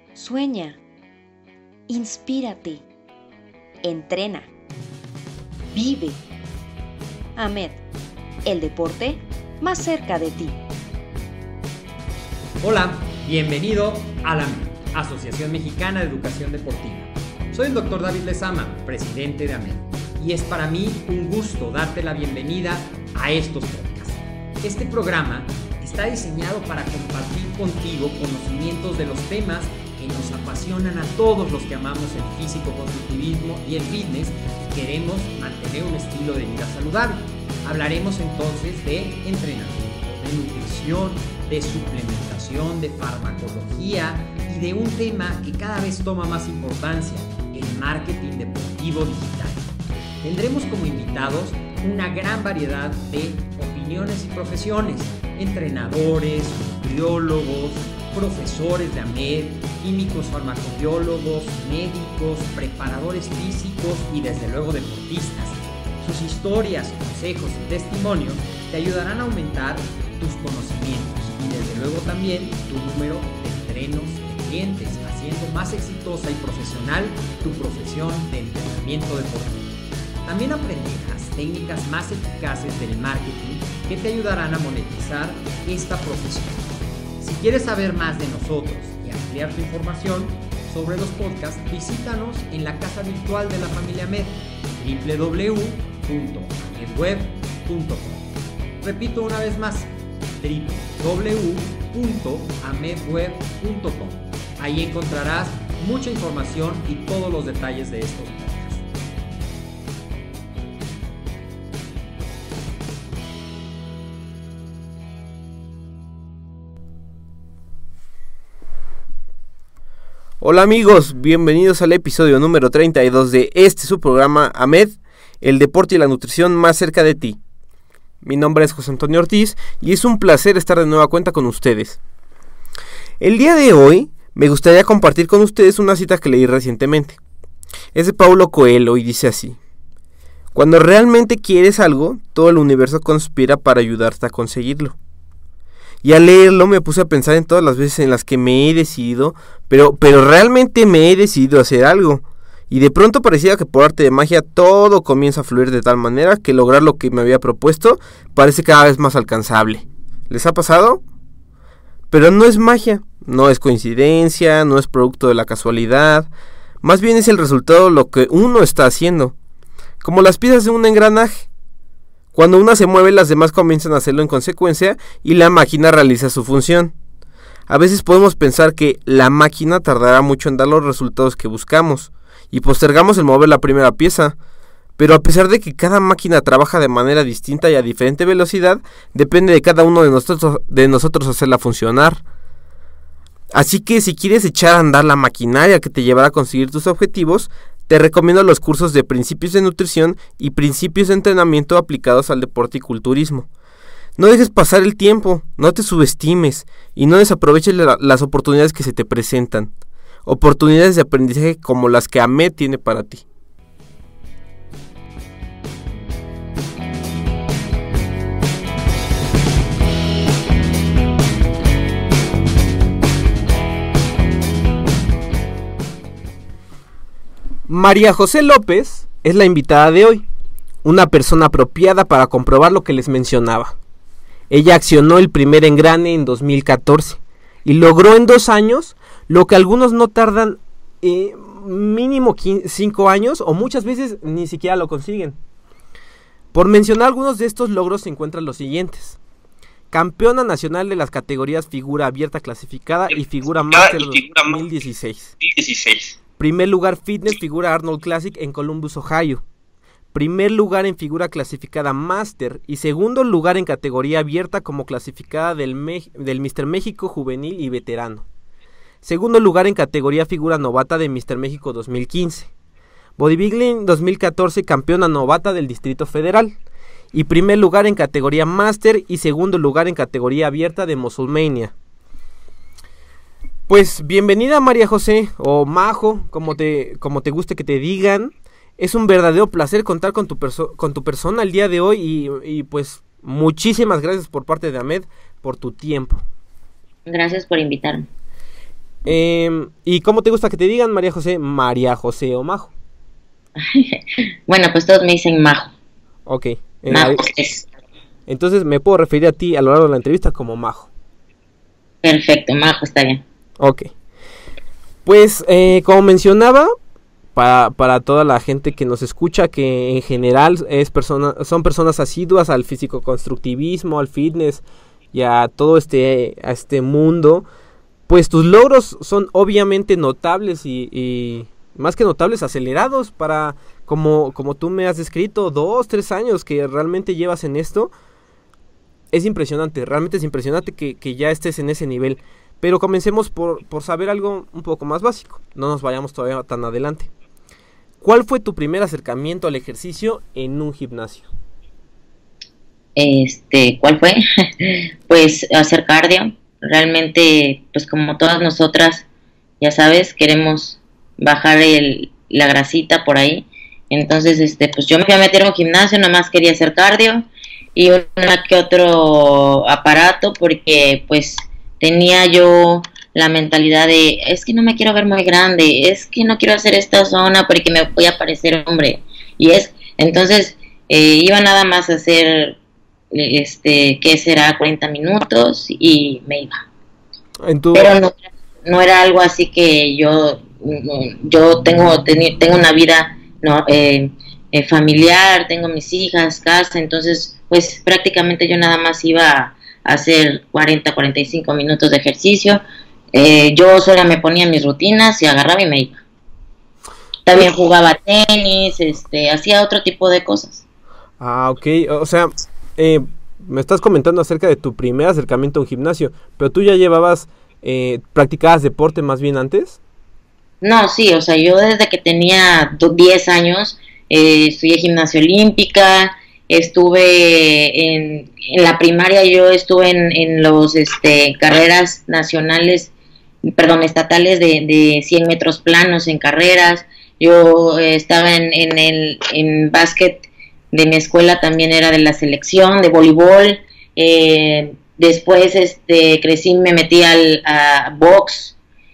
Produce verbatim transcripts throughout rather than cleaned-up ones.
Sueña, inspírate, entrena, vive. AMED, el deporte más cerca de ti. Hola, bienvenido a la AMED, Asociación Mexicana de Educación Deportiva. Soy el doctor David Lezama, presidente de AMED, y es para mí un gusto darte la bienvenida a estos podcasts. Este programa está diseñado para compartir contigo conocimientos de los temas que nos apasionan a todos los que amamos el físico-constructivismo y el fitness y queremos mantener un estilo de vida saludable. Hablaremos entonces de entrenamiento, de nutrición, de suplementación, de farmacología y de un tema que cada vez toma más importancia, el marketing deportivo digital. Tendremos como invitados una gran variedad de opiniones y profesiones, entrenadores, nutriólogos, profesores de AMED, químicos farmacobiólogos, médicos, preparadores físicos y desde luego deportistas. Sus historias, consejos y testimonios te ayudarán a aumentar tus conocimientos y desde luego también tu número de entrenos de clientes, haciendo más exitosa y profesional tu profesión de entrenamiento deportivo. También aprenderás técnicas más eficaces del marketing que te ayudarán a monetizar esta profesión. Si quieres saber más de nosotros y ampliar tu información sobre los podcasts, visítanos en la casa virtual de la familia AMED, doble u doble u doble u punto amedweb punto com. Repito una vez más, doble u doble u doble u punto amedweb punto com. Ahí encontrarás mucha información y todos los detalles de estos podcasts. Hola amigos, bienvenidos al episodio número treinta y dos de este su programa AMED, el deporte y la nutrición más cerca de ti. Mi nombre es José Antonio Ortiz y es un placer estar de nueva cuenta con ustedes. El día de hoy me gustaría compartir con ustedes una cita que leí recientemente. Es de Paulo Coelho y dice así: cuando realmente quieres algo, todo el universo conspira para ayudarte a conseguirlo. Y al leerlo me puse a pensar en todas las veces en las que me he decidido, pero, pero realmente me he decidido a hacer algo. Y de pronto parecía que por arte de magia todo comienza a fluir de tal manera que lograr lo que me había propuesto parece cada vez más alcanzable. ¿Les ha pasado? Pero no es magia, no es coincidencia, no es producto de la casualidad. Más bien es el resultado de lo que uno está haciendo. Como las piezas de un engranaje. Cuando una se mueve, las demás comienzan a hacerlo en consecuencia y la máquina realiza su función. A veces podemos pensar que la máquina tardará mucho en dar los resultados que buscamos y postergamos el mover la primera pieza, pero a pesar de que cada máquina trabaja de manera distinta y a diferente velocidad, depende de cada uno de nosotros, de nosotros hacerla funcionar. Así que si quieres echar a andar la maquinaria que te llevará a conseguir tus objetivos, te recomiendo los cursos de principios de nutrición y principios de entrenamiento aplicados al deporte y culturismo. No dejes pasar el tiempo, no te subestimes y no desaproveches la, las oportunidades que se te presentan. Oportunidades de aprendizaje como las que AMED tiene para ti. María José López es la invitada de hoy, una persona apropiada para comprobar lo que les mencionaba. Ella accionó el primer engrane en dos mil catorce y logró en dos años lo que algunos no tardan eh, mínimo cinco años o muchas veces ni siquiera lo consiguen. Por mencionar algunos de estos logros se encuentran los siguientes: campeona nacional de las categorías figura abierta clasificada y figura máster dos mil dieciséis. Primer lugar fitness figura Arnold Classic en Columbus, Ohio. Primer lugar en figura clasificada Master y segundo lugar en categoría abierta como clasificada del, Me- del míster México Juvenil y Veterano. Segundo lugar en categoría figura novata de míster México dos mil quince. Bodybuilding dos mil catorce campeona novata del Distrito Federal. Y primer lugar en categoría Master y segundo lugar en categoría abierta de Musclemania. Pues bienvenida María José, o Majo, como te, como te guste que te digan. Es un verdadero placer contar con tu, perso- con tu persona el día de hoy y, y pues muchísimas gracias por parte de AMED por tu tiempo. Gracias por invitarme. Eh, ¿Y cómo te gusta que te digan, María José? María José o Majo. Bueno, pues todos me dicen Majo. Ok. Eh, Majo es. Entonces me puedo referir a ti a lo largo de la entrevista como Majo. Perfecto, Majo, está bien. Ok. Pues, eh, como mencionaba, para, para toda la gente que nos escucha, que en general es persona, son personas asiduas al físico-constructivismo, al fitness y a todo este, a este mundo, pues tus logros son obviamente notables y, y más que notables, acelerados para, como, como tú me has descrito, dos, tres años que realmente llevas en esto. Es impresionante, realmente es impresionante que, que ya estés en ese nivel. Pero comencemos por, por saber algo un poco más básico. No nos vayamos todavía tan adelante. ¿Cuál fue tu primer acercamiento al ejercicio en un gimnasio? Este, ¿cuál fue? Pues hacer cardio. Realmente, pues como todas nosotras, ya sabes, queremos bajar el, la grasita por ahí. Entonces, este, pues yo me fui a meter a un gimnasio, nada más quería hacer cardio y una que otro aparato, porque pues tenía yo la mentalidad de, es que no me quiero ver muy grande, es que no quiero hacer esta zona porque me voy a parecer hombre. Y es, entonces, eh, iba nada más a hacer, este, ¿qué será? cuarenta minutos y me iba. ¿En tu... Pero no, no era algo así que yo, yo tengo, ten, tengo una vida no eh, eh, familiar, tengo mis hijas, casa, entonces, pues prácticamente yo nada más iba a hacer cuarenta, cuarenta y cinco minutos de ejercicio. Eh, yo sola me ponía mis rutinas y agarraba y me iba. También jugaba tenis, este, hacía otro tipo de cosas. Ah, ok, o sea, eh, me estás comentando acerca de tu primer acercamiento a un gimnasio, pero tú ya llevabas, eh, ¿practicabas deporte más bien antes? No, sí, o sea, yo desde que tenía diez años eh, estudié gimnasia olímpica, estuve en, en la primaria, yo estuve en, en los este, carreras nacionales, perdón, estatales de, de cien metros planos en carreras. Yo eh, estaba en, en el en básquet de mi escuela, también era de la selección de voleibol. Eh, después este crecí, me metí al a box.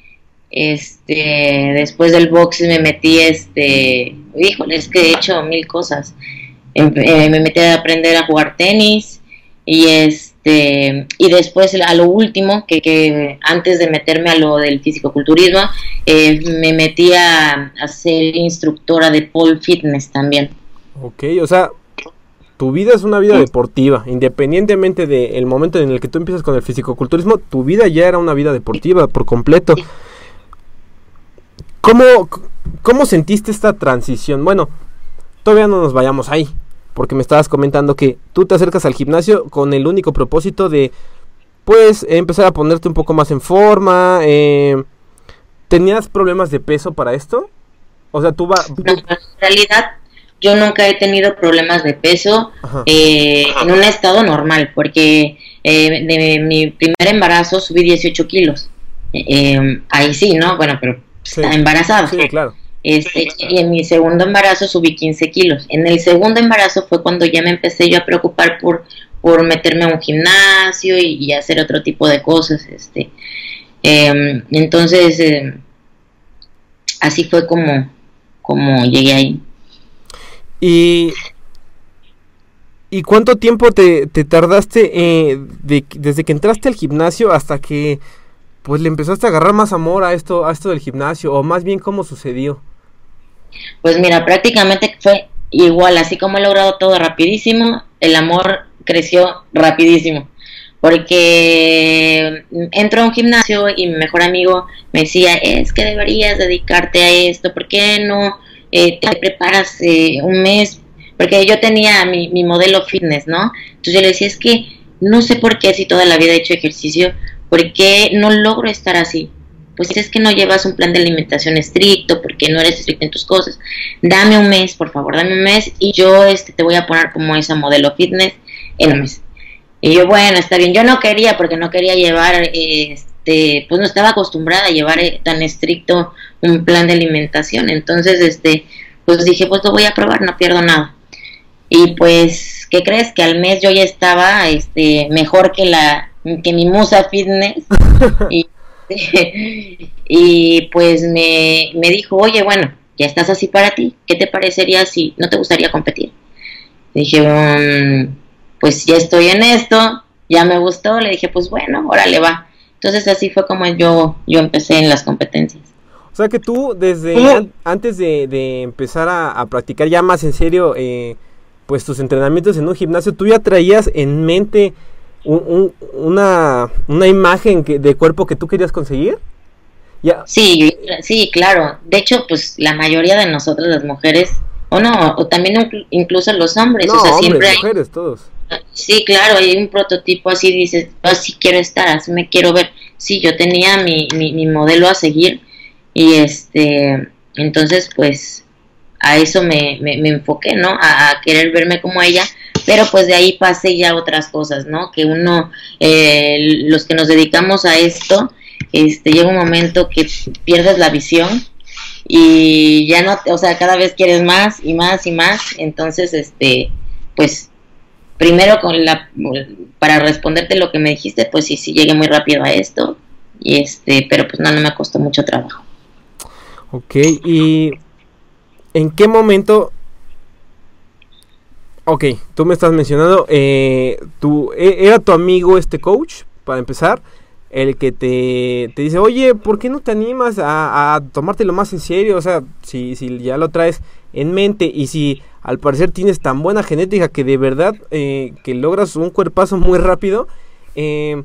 Este, después del box me metí, este, híjole, es que he hecho mil cosas. Eh, me metí a aprender a jugar tenis y este y después a lo último que, que antes de meterme a lo del fisicoculturismo eh, me metí a, a ser instructora de pole fitness también. Ok, o sea, tu vida es una vida deportiva, independientemente del momento en el que tú empiezas con el fisicoculturismo, tu vida ya era una vida deportiva por completo. ¿Cómo, cómo sentiste esta transición? Bueno, todavía no nos vayamos ahí, porque me estabas comentando que tú te acercas al gimnasio con el único propósito de, pues, empezar a ponerte un poco más en forma. Eh, ¿Tenías problemas de peso para esto? O sea, tú vas... No, en realidad, yo nunca he tenido problemas de peso eh, en un estado normal, porque eh, de mi primer embarazo subí dieciocho kilos. Eh, ahí sí, ¿no? Bueno, pero sí, está embarazada. Sí, claro. Este, y en mi segundo embarazo subí quince kilos. En el segundo embarazo fue cuando ya me empecé yo a preocupar por, por meterme a un gimnasio y, y hacer otro tipo de cosas. Este, eh, entonces, eh, así fue como, como llegué ahí. ¿Y, y cuánto tiempo te, te tardaste eh, de, desde que entraste al gimnasio hasta que pues le empezaste a agarrar más amor a esto, a esto del gimnasio? O más bien, ¿cómo sucedió? Pues mira, prácticamente fue igual, así como he logrado todo rapidísimo, el amor creció rapidísimo, porque entro a un gimnasio y mi mejor amigo me decía, es que deberías dedicarte a esto, ¿por qué no eh, te preparas eh, un mes? Porque yo tenía mi, mi modelo fitness, ¿no? Entonces yo le decía, es que no sé por qué, si toda la vida he hecho ejercicio, ¿por qué no logro estar así? Pues es que no llevas un plan de alimentación estricto, porque no eres estricto en tus cosas. Dame un mes, por favor, dame un mes y yo este te voy a poner como esa modelo fitness en un mes. Y yo, bueno, está bien. Yo no quería, porque no quería llevar, este, pues no estaba acostumbrada a llevar tan estricto un plan de alimentación. Entonces, este, pues dije, pues lo voy a probar, no pierdo nada. Y pues, ¿qué crees? Que al mes yo ya estaba, este, mejor que la, que mi musa fitness y este, y pues me, me dijo, oye, bueno, ya estás así para ti, ¿qué te parecería si no te gustaría competir? Le dije, um, pues ya estoy en esto, ya me gustó, le dije, pues bueno, órale va. Entonces así fue como yo, yo empecé en las competencias. O sea que tú desde an- antes de, de empezar a, a practicar ya más en serio eh, pues tus entrenamientos en un gimnasio, tú ya traías en mente un, un, una, una imagen que, de cuerpo que tú querías conseguir. Ya. Sí, sí, claro. De hecho, pues la mayoría de nosotras las mujeres, o no, o también incluso los hombres, No, o sea, hombres, siempre hay, mujeres, todos. sí, claro, hay un prototipo así, dices, así quiero estar, así me quiero ver. Sí, yo tenía mi, mi, mi modelo a seguir y este, entonces pues a eso me, me, me enfoqué, ¿no? A, a querer verme como ella, pero pues de ahí pasé ya otras cosas, ¿no? Que uno, eh, los que nos dedicamos a esto, este, llega un momento que pierdes la visión y ya no, o sea, cada vez quieres más y más y más, entonces, este, pues, primero con la, para responderte lo que me dijiste, pues sí, sí llegué muy rápido a esto, y este, pero pues no, no me costó mucho trabajo. Ok, y ¿en qué momento? Ok, tú me estás mencionando, eh, tu, ¿era tu amigo este coach, para empezar? El que te, te dice, oye, ¿por qué no te animas a, a tomártelo más en serio? O sea, si, si ya lo traes en mente y si al parecer tienes tan buena genética que de verdad eh, que logras un cuerpazo muy rápido, eh,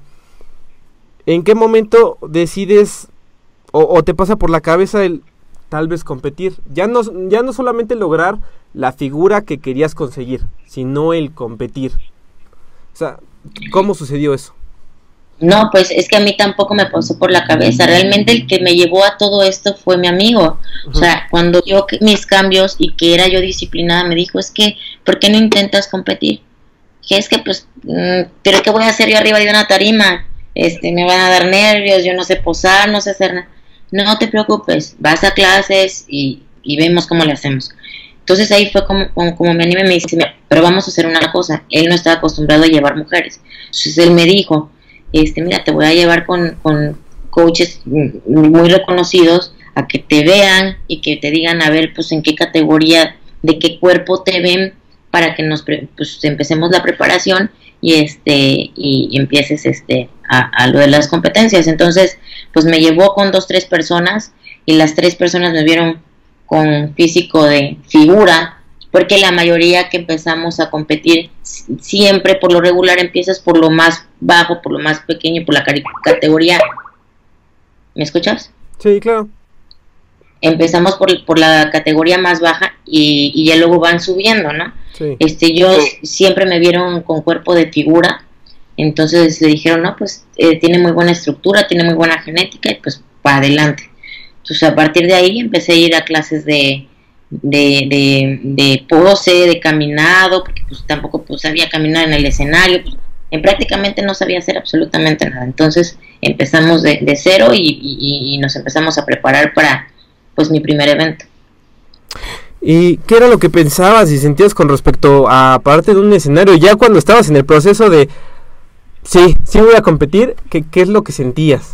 ¿en qué momento decides o, o te pasa por la cabeza el tal vez competir? Ya no, ya no solamente lograr la figura que querías conseguir, sino el competir. O sea, ¿cómo sucedió eso? No, pues es que a mí tampoco me pasó por la cabeza. Realmente el que me llevó a todo esto fue mi amigo. Uh-huh. O sea, cuando yo mis cambios y que era yo disciplinada, me dijo, es que, ¿por qué no intentas competir? Que es que, pues, mmm, ¿pero qué voy a hacer yo arriba de una tarima? Este, me van a dar nervios, yo no sé posar, no sé hacer nada. No te preocupes, vas a clases y, y vemos cómo le hacemos. Entonces ahí fue como, como, como me animé y me dice, pero vamos a hacer una cosa. Él no estaba acostumbrado a llevar mujeres. Entonces él me dijo, este, mira, te voy a llevar con, con coaches muy reconocidos a que te vean y que te digan, a ver, pues en qué categoría, de qué cuerpo te ven, para que nos pues empecemos la preparación y este y, y empieces este a, a lo de las competencias. Entonces, pues me llevó con dos, tres personas y las tres personas me vieron con físico de figura, porque la mayoría que empezamos a competir, siempre por lo regular empiezas por lo más bajo, por lo más pequeño, por la categoría. ¿Me escuchas? Sí, claro. Empezamos por, por la categoría más baja y, y ya luego van subiendo, ¿no? Sí. Este, yo siempre me vieron con cuerpo de figura, entonces le dijeron, no, pues eh, tiene muy buena estructura, tiene muy buena genética y pues para adelante. Entonces a partir de ahí empecé a ir a clases de de, de, de pose, de caminado, porque pues tampoco pues sabía caminar en el escenario, pues, en prácticamente no sabía hacer absolutamente nada. Entonces empezamos de, de cero y, y, y nos empezamos a preparar para pues mi primer evento. ¿Y qué era lo que pensabas y sentías con respecto a parte de un escenario? Ya cuando estabas en el proceso de sí, sí voy a competir, ¿qué, qué es lo que sentías?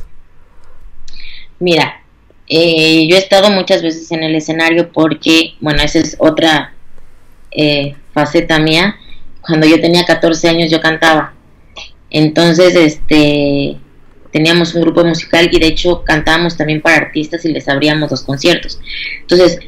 Mira, Eh, yo he estado muchas veces en el escenario porque, bueno, esa es otra eh, faceta mía. Cuando yo tenía catorce años yo cantaba. Entonces, este, teníamos un grupo musical y de hecho cantábamos también para artistas y les abríamos los conciertos. Entonces,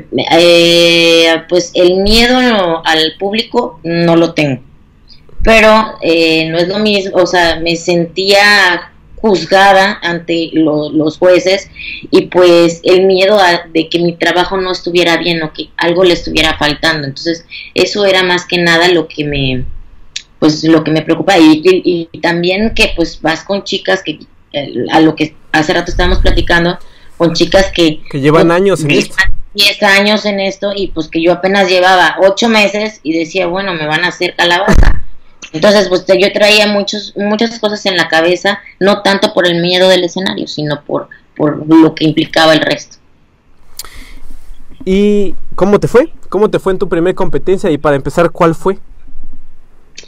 eh, pues el miedo al público no lo tengo. Pero eh, no es lo mismo, o sea, me sentía juzgada ante lo, los jueces y pues el miedo a, de que mi trabajo no estuviera bien o que algo le estuviera faltando. Entonces eso era más que nada lo que me pues lo que me preocupa y, y, y también que pues vas con chicas que a lo que hace rato estábamos platicando, con chicas que que llevan pues, años en esto, diez años en esto y pues que yo apenas llevaba ocho meses y decía, bueno, me van a hacer calabaza. Entonces, pues yo traía muchos, muchas cosas en la cabeza, no tanto por el miedo del escenario, sino por, por lo que implicaba el resto. ¿Y cómo te fue? ¿Cómo te fue en tu primera competencia? Y para empezar, ¿cuál fue?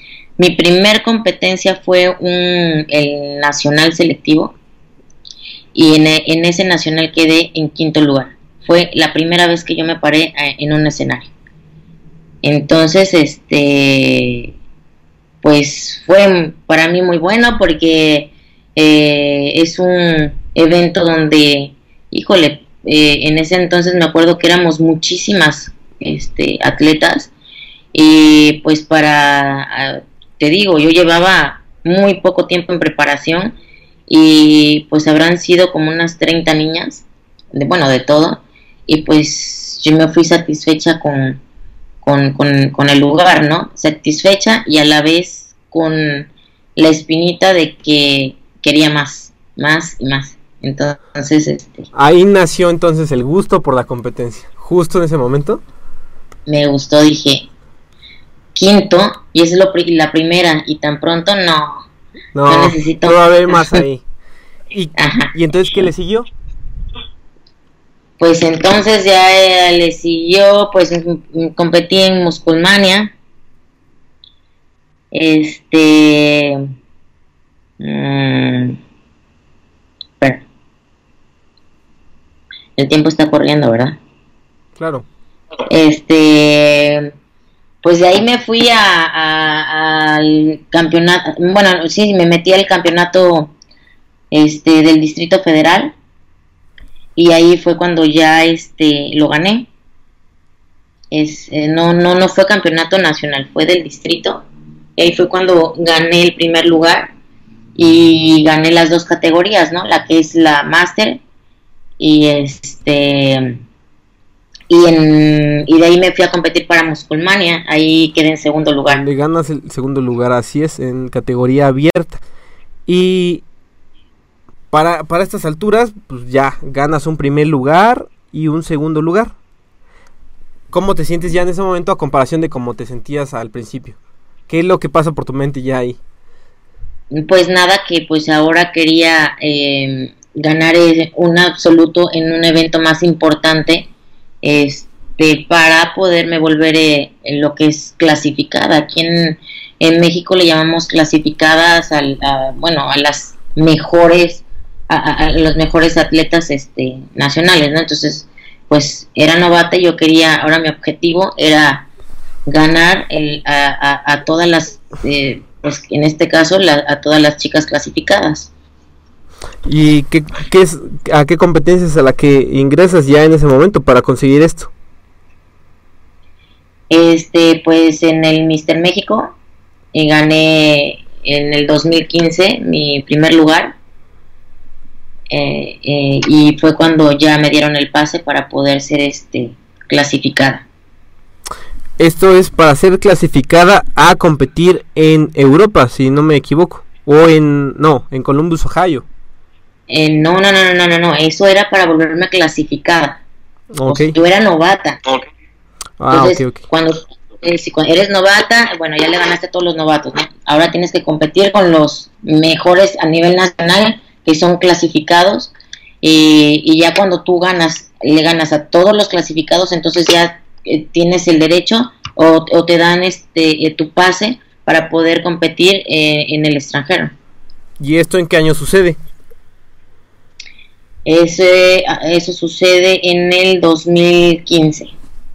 Mi primer competencia fue un, el nacional selectivo. y en, en ese nacional quedé en quinto lugar. Fue la primera vez que yo me paré en un escenario. Entonces, este, pues fue para mí muy bueno porque eh, es un evento donde, híjole, eh, en ese entonces me acuerdo que éramos muchísimas este, atletas y pues para, te digo, yo llevaba muy poco tiempo en preparación y pues habrán sido como unas treinta niñas, de, bueno, de todo, y pues yo me fui satisfecha con, con, con, con el lugar, ¿no? Satisfecha y a la vez con la espinita de que quería más, más y más. Entonces, este... Ahí nació entonces el gusto por la competencia, justo en ese momento. Me gustó, dije, quinto, y esa es lo, la primera, y tan pronto no, no, no necesito... No va a haber más ahí. ¿Y, ¿Y entonces qué le siguió? Pues entonces ya eh, le siguió, pues competí en Musculmania. Este... Mmm, espera. El tiempo está corriendo, ¿verdad? Claro. Este... Pues de ahí me fui a, a, al campeonato, bueno, sí, me metí al campeonato este del Distrito Federal y ahí fue cuando ya este lo gané. Es eh, no no no fue campeonato nacional, fue del distrito. Y ahí fue cuando gané el primer lugar y gané las dos categorías, ¿no? La que es la máster y este y en y de ahí me fui a competir para Musculmania, ahí quedé en segundo lugar. Le ganas el segundo lugar, así es, en categoría abierta. Y para, para estas alturas, pues ya ganas un primer lugar y un segundo lugar. ¿Cómo te sientes ya en ese momento a comparación de cómo te sentías al principio? ¿Qué es lo que pasa por tu mente ya ahí? Pues nada, que pues ahora quería eh, ganar un absoluto en un evento más importante, este para poderme volver eh, en lo que es clasificada. Aquí en, en México le llamamos clasificadas al, a, bueno, a las mejores, a, a, a los mejores atletas este nacionales, ¿no? Entonces, pues era novata y yo quería, ahora mi objetivo era ganar el, a, a, a todas las, eh, pues en este caso, la, a todas las chicas clasificadas. ¿Y qué, qué es, a qué competencias a la que ingresas ya en ese momento para conseguir esto? Este, pues en el míster México y gané en el dos mil quince mi primer lugar eh, eh, y fue cuando ya me dieron el pase para poder ser este clasificada. Esto es para ser clasificada a competir en Europa, si no me equivoco, o en no, en Columbus, Ohio. Eh, no, no, no, no, no, no, eso era para volverme clasificada. Okay. O sea, yo era novata. Ah, Entonces, okay, okay. Cuando, eh, si cuando eres novata, bueno, ya le ganaste a todos los novatos, ¿no? Ahora tienes que competir con los mejores a nivel nacional, que son clasificados, y, y ya cuando tú ganas, le ganas a todos los clasificados, entonces ya eh, tienes el derecho o, o te dan este eh, tu pase para poder competir eh, en el extranjero. ¿Y esto en qué año sucede? Ese, eso sucede en el dos mil quince,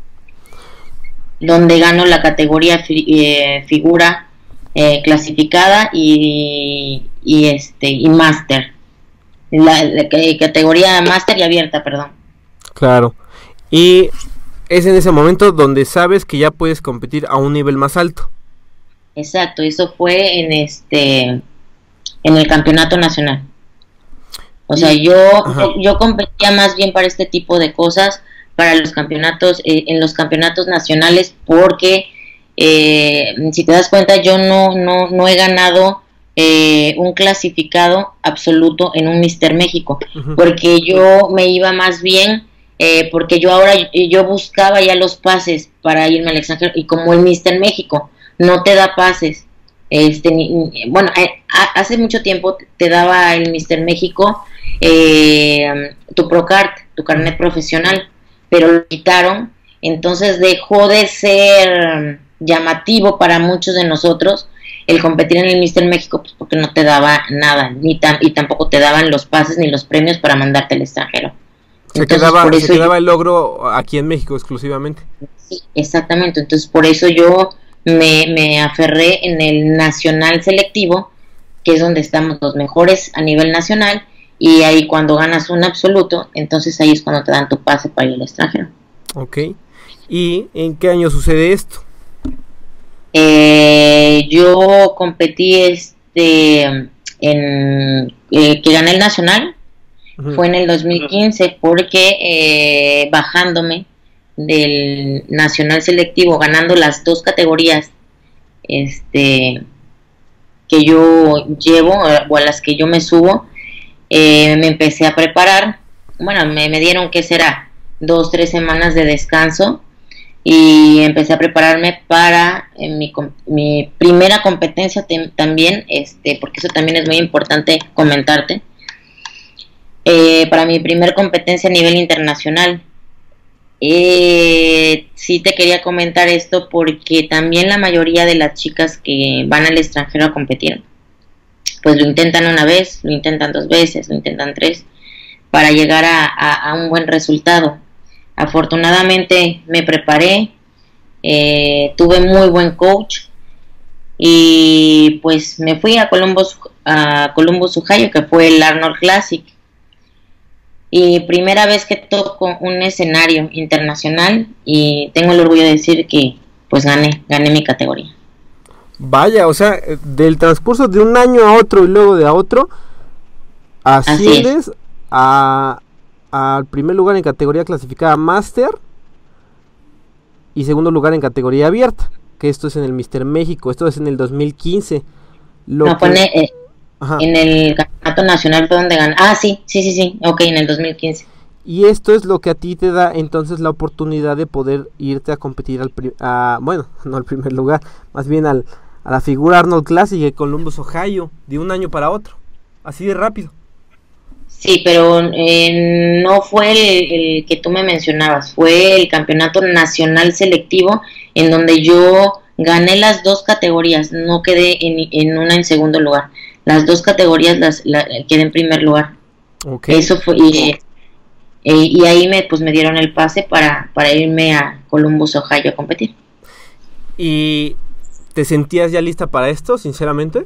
donde gano la categoría fi, eh, figura eh, clasificada y, y este y máster, la, la categoría máster y abierta, perdón. Claro. Y es en ese momento donde sabes que ya puedes competir a un nivel más alto. Exacto, eso fue en este en el campeonato nacional. O sea, yo yo, yo competía más bien para este tipo de cosas, para los campeonatos, eh, en los campeonatos nacionales, porque eh, si te das cuenta, yo no no no he ganado eh, un clasificado absoluto en un míster México, uh-huh. Porque yo me iba más bien, eh, porque yo ahora yo buscaba ya los pases para irme al extranjero, y como el míster México no te da pases, este ni, bueno, eh, hace mucho tiempo te daba el míster México eh, tu Procard, tu carnet profesional, pero lo quitaron, entonces dejó de ser llamativo para muchos de nosotros, el competir en el míster México, pues porque no te daba nada, ni tam y tampoco te daban los pases ni los premios para mandarte al extranjero. Se Entonces, quedaba, por eso se quedaba yo, el logro aquí en México exclusivamente. Sí, exactamente. Entonces por eso yo me, me aferré en el nacional selectivo, que es donde estamos los mejores a nivel nacional, y ahí cuando ganas un absoluto, entonces ahí es cuando te dan tu pase para ir al extranjero. Ok. ¿Y en qué año sucede esto? Eh, yo competí este en eh, que gané el nacional. Uh-huh. Fue en el dos mil quince, porque eh, bajándome del nacional selectivo, ganando las dos categorías este que yo llevo o a las que yo me subo, eh, me empecé a preparar. Bueno, me, me dieron, ¿qué será? Dos, tres semanas de descanso, y empecé a prepararme para eh, mi, mi primera competencia también, este porque eso también es muy importante comentarte. Eh, para mi primer competencia a nivel internacional. Eh, sí te quería comentar esto porque también la mayoría de las chicas que van al extranjero a competir, pues lo intentan una vez, lo intentan dos veces, lo intentan tres, para llegar a, a, a un buen resultado. Afortunadamente me preparé, eh, tuve muy buen coach, y pues me fui a Columbus, a Columbus, Ohio, que fue el Arnold Classic. Y primera vez que toco un escenario internacional, y tengo el orgullo de decir que pues gané, gané mi categoría. Vaya, o sea, del transcurso de un año a otro y luego de a otro, asciendes a al primer lugar en categoría clasificada Master y segundo lugar en categoría abierta, que esto es en el míster México, esto es en el dos mil quince. Lo no, que... pone... Eh... Ajá. En el campeonato nacional fue donde gané. Ah, sí, sí, sí, sí, ok, en el dos mil quince. Y esto es lo que a ti te da entonces la oportunidad de poder irte a competir al a, bueno, no al primer lugar, más bien al, a la figura Arnold Classic de Columbus, Ohio, de un año para otro, así de rápido. Sí, pero eh, no fue el, el que tú me mencionabas, fue el campeonato nacional selectivo, en donde yo gané las dos categorías, no quedé en, en una en segundo lugar. Las dos categorías las la, quedé en primer lugar. Okay. Eso fue, y, y, y ahí me pues me dieron el pase para, para irme a Columbus, Ohio a competir. ¿Y te sentías ya lista para esto, sinceramente?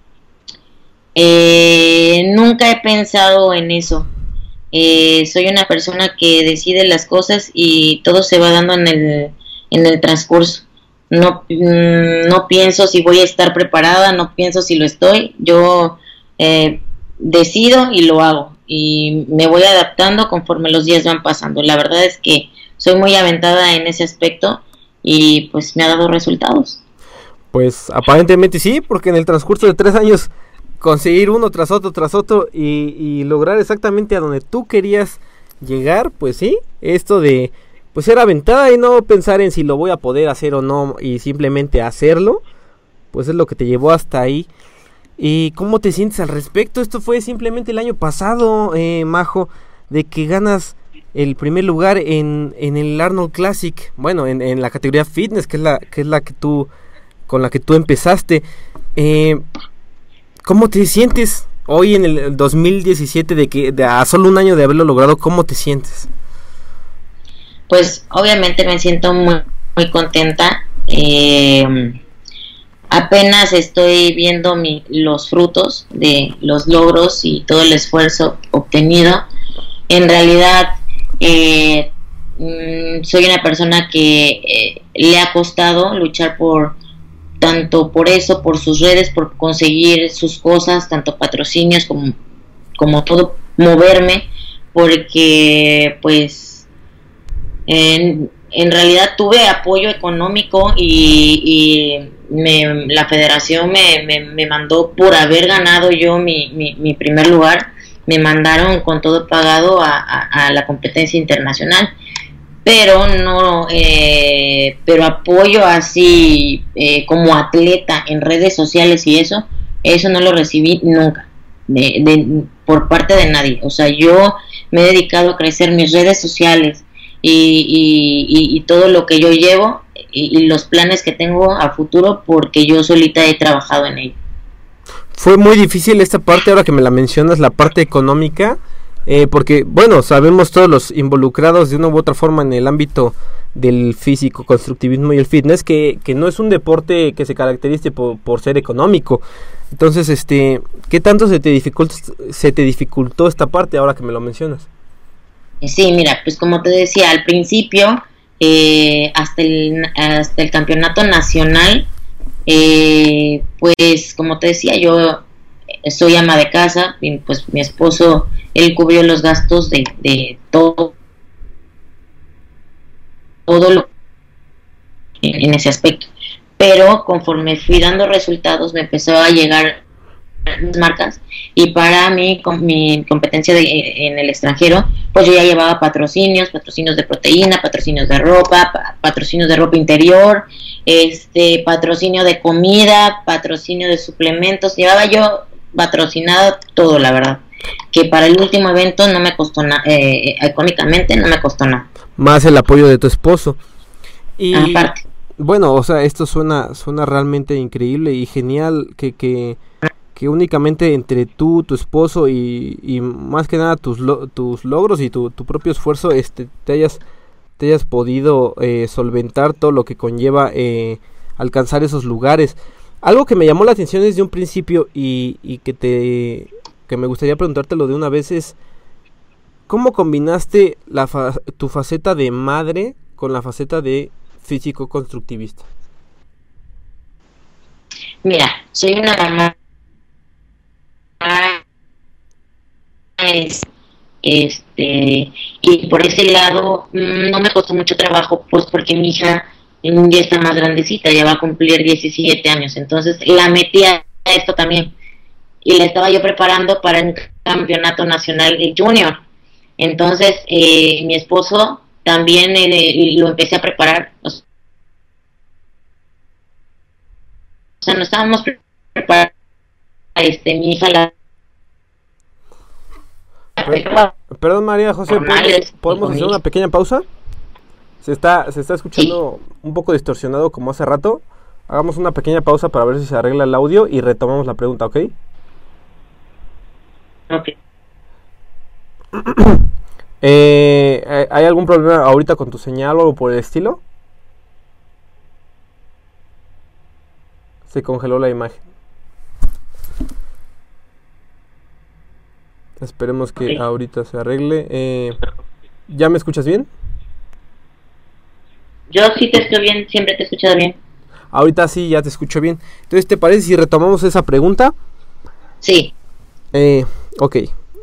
Eh, nunca he pensado en eso. Eh, soy una persona que decide las cosas y todo se va dando en el, en el transcurso. No, no pienso si voy a estar preparada, no pienso si lo estoy, yo eh, decido y lo hago, y me voy adaptando conforme los días van pasando. La verdad es que soy muy aventada en ese aspecto y pues me ha dado resultados. Pues aparentemente sí, porque en el transcurso de tres años conseguir uno tras otro, tras otro y, y lograr exactamente a donde tú querías llegar, pues sí, esto de... pues ser aventada y no pensar en si lo voy a poder hacer o no, y simplemente hacerlo, pues es lo que te llevó hasta ahí. ¿Y cómo te sientes al respecto? Esto fue simplemente el año pasado, eh, Majo, de que ganas el primer lugar en, en el Arnold Classic, bueno, en, en la categoría fitness, que es la que es la que tú con la que tú empezaste. Eh, ¿Cómo te sientes hoy en el dos mil diecisiete de que de a solo un año de haberlo logrado? ¿Cómo te sientes? Pues obviamente me siento muy, muy contenta. Eh, apenas estoy viendo mi, los frutos de los logros y todo el esfuerzo obtenido. En realidad eh, mm, soy una persona que eh, le ha costado luchar por tanto por eso, por sus redes, por conseguir sus cosas, tanto patrocinios como, como todo, moverme, porque pues en, en realidad tuve apoyo económico y, y me, la federación me, me, me mandó, por haber ganado yo mi, mi, mi primer lugar, me mandaron con todo pagado a, a, a la competencia internacional, pero no eh, pero apoyo así eh, como atleta en redes sociales y eso eso no lo recibí nunca de, de, por parte de nadie. O sea, yo me he dedicado a crecer mis redes sociales y, y, y, y todo lo que yo llevo y, y los planes que tengo a futuro porque yo solita he trabajado en ello. Fue muy difícil esta parte, ahora que me la mencionas, la parte económica, eh, porque, bueno, sabemos todos los involucrados de una u otra forma en el ámbito del físico, constructivismo y el fitness, que, que no es un deporte que se caracterice por, por ser económico. Entonces, este, ¿qué tanto se te dificultó, se te dificultó esta parte ahora que me lo mencionas? Sí, mira, pues como te decía, al principio, eh, hasta, el, hasta el campeonato nacional, eh, pues como te decía, yo soy ama de casa, y pues mi esposo, él cubrió los gastos de, de todo, todo lo en, en ese aspecto. Pero conforme fui dando resultados, me empezó a llegar marcas, y para mí, con mi competencia de, en el extranjero, pues yo ya llevaba patrocinios, patrocinios de proteína, patrocinios de ropa, pa, patrocinios de ropa interior, este patrocinio de comida, patrocinio de suplementos, llevaba yo patrocinado todo, la verdad, que para el último evento no me costó nada, eh, económicamente no me costó nada. Más el apoyo de tu esposo. Y aparte, bueno, o sea, esto suena suena realmente increíble y genial que que que únicamente entre tú, tu esposo y, y más que nada tus lo, tus logros y tu, tu propio esfuerzo, este te hayas te hayas podido eh, solventar todo lo que conlleva eh, alcanzar esos lugares. Algo que me llamó la atención desde un principio y, y que te que me gustaría preguntártelo de una vez es ¿cómo combinaste la fa, tu faceta de madre con la faceta de físico constructivista? Mira, soy una mamá, este, y por ese lado no me costó mucho trabajo, pues porque mi hija ya está más grandecita, ya va a cumplir diecisiete años, entonces la metí a esto también, y la estaba yo preparando para un campeonato nacional de junior. Entonces eh, mi esposo también eh, lo empecé a preparar, o sea, no estábamos preparados, este, mi hija la... Perdón, María José, ¿podemos, ¿podemos hacer una pequeña pausa? Se está, se está escuchando sí. un poco distorsionado como hace rato. Hagamos una pequeña pausa para ver si se arregla el audio y retomamos la pregunta, ¿ok? Ok. eh, ¿Hay algún problema ahorita con tu señal o algo por el estilo? Se congeló la imagen. Esperemos que okay. ahorita se arregle. Eh, ¿Ya me escuchas bien? Yo sí te escucho bien, siempre te he escuchado bien. Ahorita sí, ya te escucho bien. Entonces, ¿te parece si retomamos esa pregunta? Sí. Eh, ok.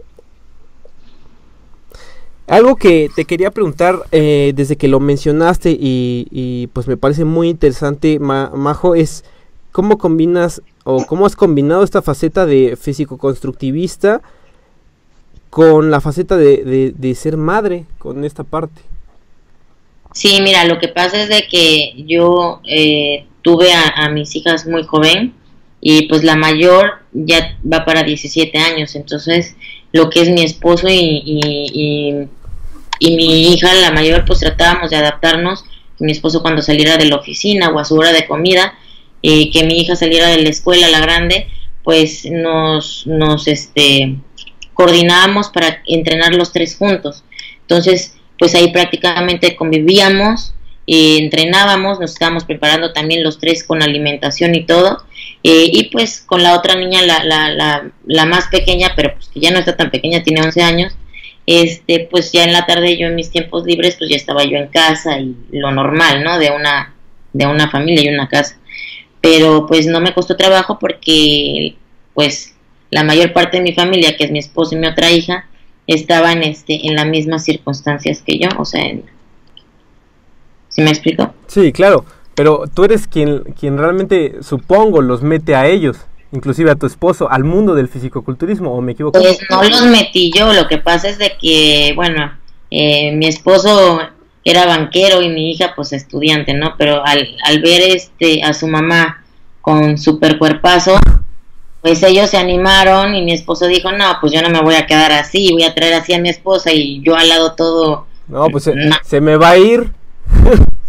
Algo que te quería preguntar eh, desde que lo mencionaste y, y pues me parece muy interesante, Ma- Majo, es cómo combinas o cómo has combinado esta faceta de físico-constructivista con la faceta de, de, de ser madre, con esta parte. Sí, mira, lo que pasa es de que yo eh, tuve a, a mis hijas muy joven y pues la mayor ya va para diecisiete años, entonces lo que es mi esposo y, y, y, y mi hija, la mayor, pues tratábamos de adaptarnos, mi esposo cuando saliera de la oficina o a su hora de comida, y que mi hija saliera de la escuela, la grande, pues nos, nos este, coordinábamos para entrenar los tres juntos. Entonces, pues ahí prácticamente convivíamos, eh, entrenábamos, nos estábamos preparando también los tres con alimentación y todo, eh, y pues con la otra niña, la, la, la, la más pequeña, pero pues que ya no está tan pequeña, tiene once años, este, pues ya en la tarde yo en mis tiempos libres, pues ya estaba yo en casa y lo normal, ¿no? De una, de una familia y una casa. Pero pues no me costó trabajo porque pues la mayor parte de mi familia, que es mi esposo y mi otra hija, estaban este, en las mismas circunstancias que yo, o sea, en... ¿sí me explico? Sí, claro, pero tú eres quien, quien realmente, supongo, los mete a ellos, inclusive a tu esposo, al mundo del fisicoculturismo, ¿o me equivoco? Pues no los metí yo, lo que pasa es de que, bueno, eh, mi esposo era banquero y mi hija pues estudiante, ¿no? Pero al, al ver este a su mamá con super cuerpazo, pues ellos se animaron y mi esposo dijo, no, pues yo no me voy a quedar así, voy a traer así a mi esposa y yo al lado todo... No, pues se, no. se me va a ir. Se me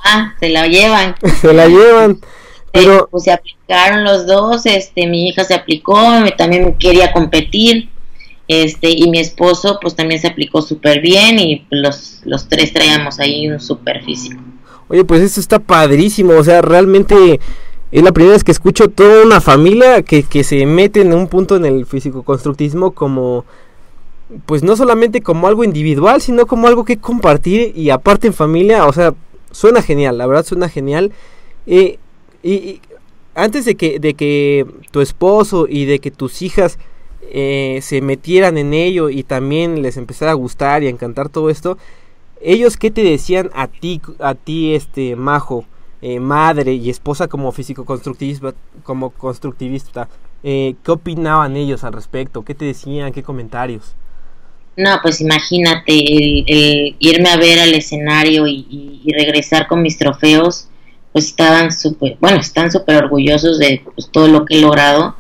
Ah, se la llevan. Se la llevan. Pero eh, pues se aplicaron los dos, este, mi hija se aplicó, también quería competir, este, y mi esposo pues también se aplicó súper bien y los, los tres traíamos ahí un súper físico. Oye, pues esto está padrísimo, o sea, realmente es la primera vez que escucho toda una familia que, que se mete en un punto en el físico-constructivismo como, pues no solamente como algo individual, sino como algo que compartir y aparte en familia, o sea, suena genial, la verdad suena genial. Eh, y, y antes de que, de que tu esposo y de que tus hijas eh, se metieran en ello y también les empezara a gustar y a encantar todo esto, ellos qué te decían a ti, a ti este Majo, eh, madre y esposa como físico-constructivista, como constructivista, eh, ¿qué opinaban ellos al respecto? ¿Qué te decían? ¿Qué comentarios? No, pues imagínate, el, el irme a ver al escenario y, y, y regresar con mis trofeos, pues estaban súper, bueno, están súper orgullosos de pues, todo lo que he logrado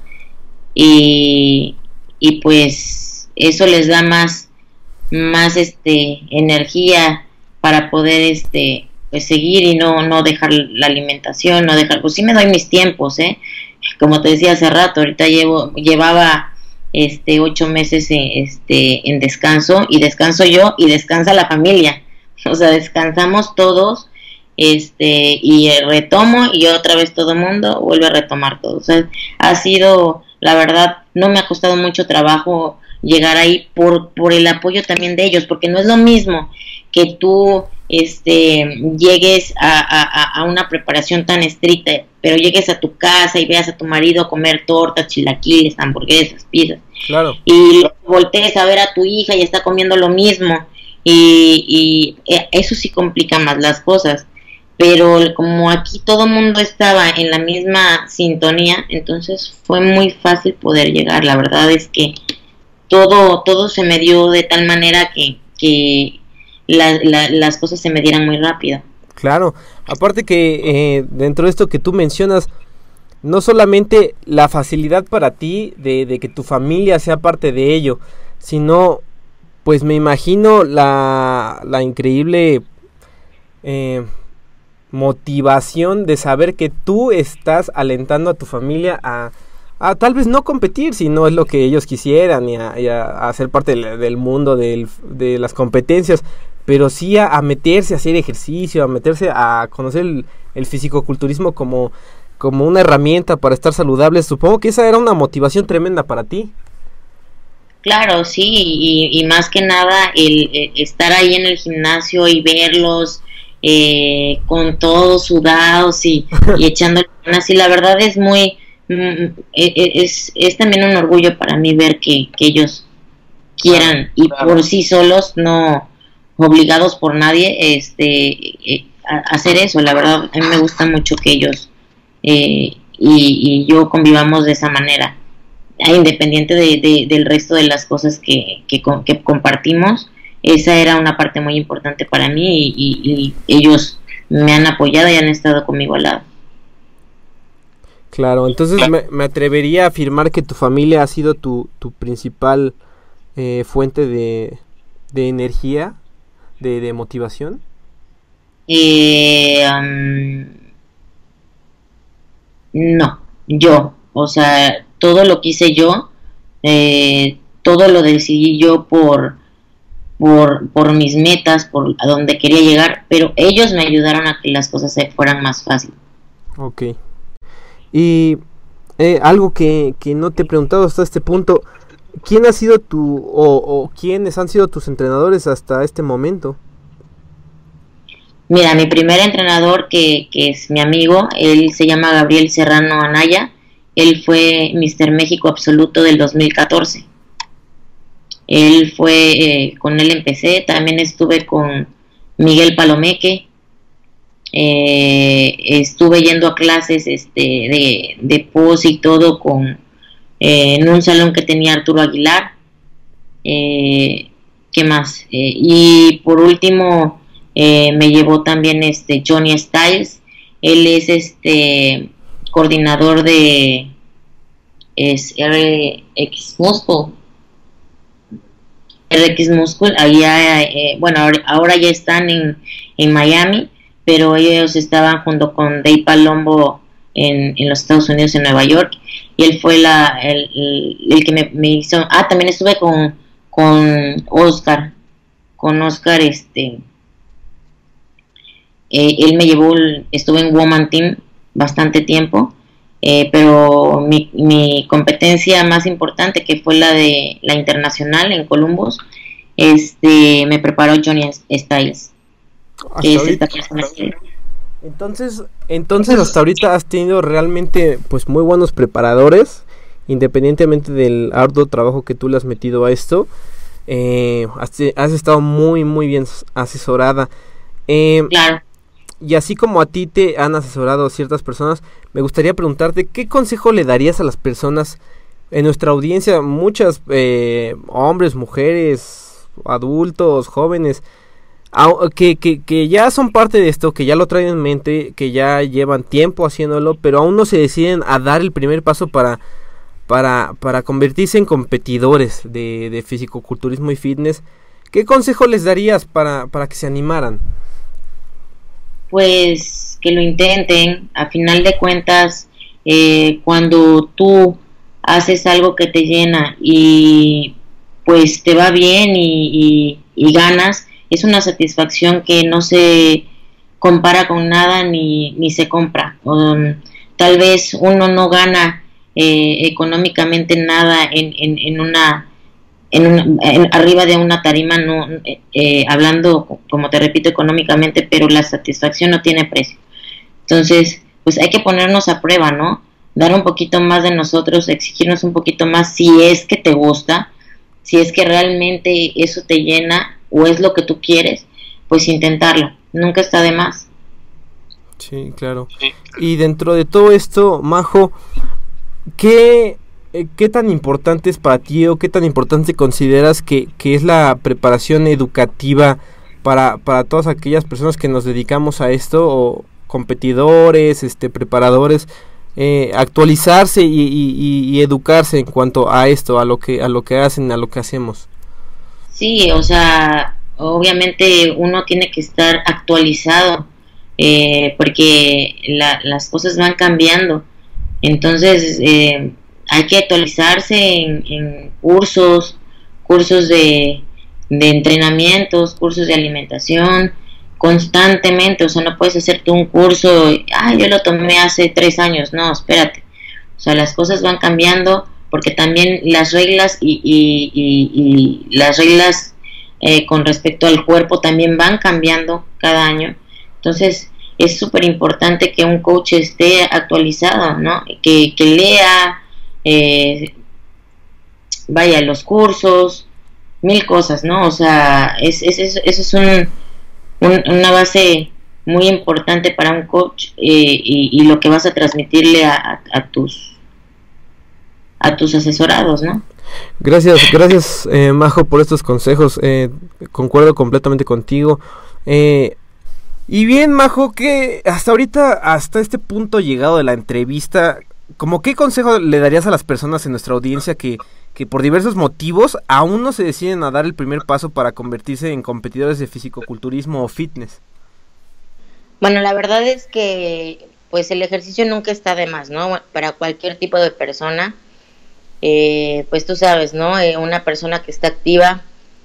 y, y pues eso les da más, más este energía para poder este pues seguir y no, no dejar la alimentación, no dejar, pues sí me doy mis tiempos, eh, como te decía hace rato, ahorita llevo, llevaba este ocho meses este en descanso y descanso yo y descansa la familia, o sea descansamos todos este y retomo y otra vez todo el mundo vuelve a retomar todo, o sea ha sido la verdad no me ha costado mucho trabajo llegar ahí por por el apoyo también de ellos, porque no es lo mismo que tú este llegues a, a, a una preparación tan estricta, pero llegues a tu casa y veas a tu marido comer tortas, chilaquiles, hamburguesas, pizzas, claro, y voltees a ver a tu hija y está comiendo lo mismo y, y eso sí complica más las cosas, pero como aquí todo el mundo estaba en la misma sintonía, entonces fue muy fácil poder llegar. La verdad es que todo todo se me dio de tal manera que, que la, la, las cosas se me dieran muy rápido. Claro, aparte que eh, dentro de esto que tú mencionas, no solamente la facilidad para ti de, de que tu familia sea parte de ello, sino pues me imagino la, la increíble eh, motivación de saber que tú estás alentando a tu familia a, a tal vez no competir, si no es lo que ellos quisieran y a, y a, a ser parte del, del mundo del, de las competencias, pero sí a, a meterse a hacer ejercicio, a meterse a conocer el, el fisicoculturismo como, como una herramienta para estar saludables. Supongo que esa era una motivación tremenda para ti. Claro, sí, y, y más que nada el, el estar ahí en el gimnasio y verlos eh, con todos sudados y, y echándole ganas, y la verdad es muy, mm, es, es también un orgullo para mí ver que, que ellos quieran y claro, por sí solos, no obligados por nadie, este eh, a hacer eso. La verdad a mí me gusta mucho que ellos eh, y, y yo convivamos de esa manera, independiente de, de, del resto de las cosas que, que, que compartimos. Esa era una parte muy importante para mí y, y, y ellos me han apoyado y han estado conmigo al lado. Claro, entonces me, me atrevería a afirmar que tu familia ha sido tu, tu principal eh, fuente de, de energía, de, de motivación. Eh, um, no, yo, o sea, todo lo que hice yo, eh, todo lo decidí yo por, por, por mis metas, por a donde quería llegar, pero ellos me ayudaron a que las cosas se fueran más fácil. Ok. Y eh, algo que, que no te he preguntado hasta este punto, ¿quién ha sido tu, o, o quiénes han sido tus entrenadores hasta este momento? Mira, mi primer entrenador, que, que es mi amigo, él se llama Gabriel Serrano Anaya. Él fue míster México absoluto del dos mil catorce. Él fue, eh, con él empecé, también estuve con Miguel Palomeque, eh, estuve yendo a clases este, de, de pose y todo con, eh, en un salón que tenía Arturo Aguilar. Eh, ¿Qué más? Eh, y por último eh, me llevó también este Johnny Styles. Él es este coordinador de es R X Muscle, R X Muscle, allá, eh, bueno, ahora, ahora ya están en, en Miami, pero ellos estaban junto con Dave Palumbo en, en los Estados Unidos, en Nueva York, y él fue la el, el, el que me, me hizo. Ah, también estuve con, con Oscar, con Oscar, este, eh, él me llevó, estuve en Woman Team bastante tiempo, eh, pero mi, mi competencia más importante, que fue la de la internacional en Columbus, este, me preparó Johnny Styles, que es esta persona que... Entonces, entonces hasta ahorita has tenido realmente pues muy buenos preparadores, independientemente del arduo trabajo que tú le has metido a esto. Eh, has, has estado muy muy bien asesorada. Eh, claro. Y así como a ti te han asesorado ciertas personas, me gustaría preguntarte qué consejo le darías a las personas en nuestra audiencia, muchas eh, hombres, mujeres, adultos, jóvenes, Que, que, que ya son parte de esto, que ya lo traen en mente, que ya llevan tiempo haciéndolo, pero aún no se deciden a dar el primer paso para, para, para convertirse en competidores de, de fisicoculturismo y fitness. ¿Qué consejo les darías para, para que se animaran? Pues que lo intenten. A final de cuentas, eh, cuando tú haces algo que te llena y pues te va bien y, y, y ganas, es una satisfacción que no se compara con nada ni, ni se compra. Um, tal vez uno no gana eh, económicamente nada en, en, en una, en una en, arriba de una tarima, no eh, hablando, como te repito, económicamente, pero la satisfacción no tiene precio. Entonces, pues hay que ponernos a prueba, ¿no? Dar un poquito más de nosotros, exigirnos un poquito más si es que te gusta, si es que realmente eso te llena o es lo que tú quieres, pues intentarlo, nunca está de más. Sí, claro. Y dentro de todo esto, Majo, ¿qué, eh, qué tan importante es para ti o qué tan importante consideras que, que es la preparación educativa para, para todas aquellas personas que nos dedicamos a esto, o competidores, este, preparadores, eh, actualizarse y, y, y educarse en cuanto a esto, a lo que, a lo que hacen, a lo que hacemos? Sí, o sea, obviamente uno tiene que estar actualizado, eh, porque la, las cosas van cambiando. Entonces eh, hay que actualizarse en, en cursos, cursos de, de entrenamientos, cursos de alimentación, constantemente. O sea, no puedes hacerte un curso, ah, yo lo tomé hace tres años, no, espérate. O sea, las cosas van cambiando, porque también las reglas y, y, y, y las reglas eh, con respecto al cuerpo también van cambiando cada año. Entonces es súper importante que un coach esté actualizado, ¿no? Que, que lea, eh, vaya, los cursos, mil cosas, ¿no? O sea, es, es, es, eso es un, un, una base muy importante para un coach, eh, y, y lo que vas a transmitirle a, a, a tus a tus asesorados, ¿no? Gracias, gracias eh, Majo, por estos consejos, eh, concuerdo completamente contigo. Eh, y bien, Majo, que hasta ahorita, hasta este punto llegado de la entrevista, ¿cómo qué consejo le darías a las personas en nuestra audiencia que, que por diversos motivos aún no se deciden a dar el primer paso para convertirse en competidores de fisicoculturismo o fitness? Bueno, la verdad es que pues el ejercicio nunca está de más, ¿no? Para cualquier tipo de persona. Eh, pues tú sabes, ¿no? Eh, una persona que está activa,